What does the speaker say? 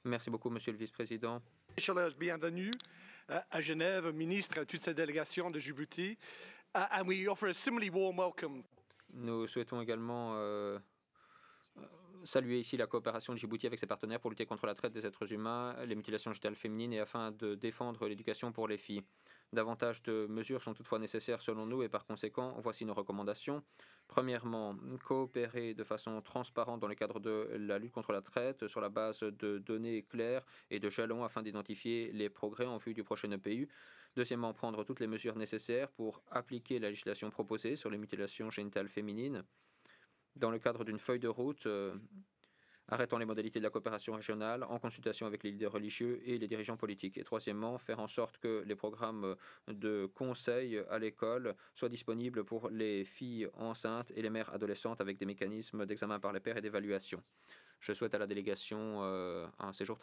Merci beaucoup, Monsieur le Vice-président. Chaleureuse bienvenue à Genève, ministre, à toute cette délégation de Djibouti. And we offer a similarly warm welcome. Nous souhaitons également saluer ici la coopération de Djibouti avec ses partenaires pour lutter contre la traite des êtres humains, les mutilations génitales féminines et afin de défendre l'éducation pour les filles. Davantage de mesures sont toutefois nécessaires selon nous et par conséquent, voici nos recommandations. Premièrement, coopérer de façon transparente dans le cadre de la lutte contre la traite sur la base de données claires et de jalons afin d'identifier les progrès en vue du prochain EPU. Deuxièmement, prendre toutes les mesures nécessaires pour appliquer la législation proposée sur les mutilations génitales féminines dans le cadre d'une feuille de route arrêtant les modalités de la coopération régionale en consultation avec les leaders religieux et les dirigeants politiques. Et troisièmement, faire en sorte que les programmes de conseil à l'école soient disponibles pour les filles enceintes et les mères adolescentes avec des mécanismes d'examen par les pairs et d'évaluation. Je souhaite à la délégation un séjour très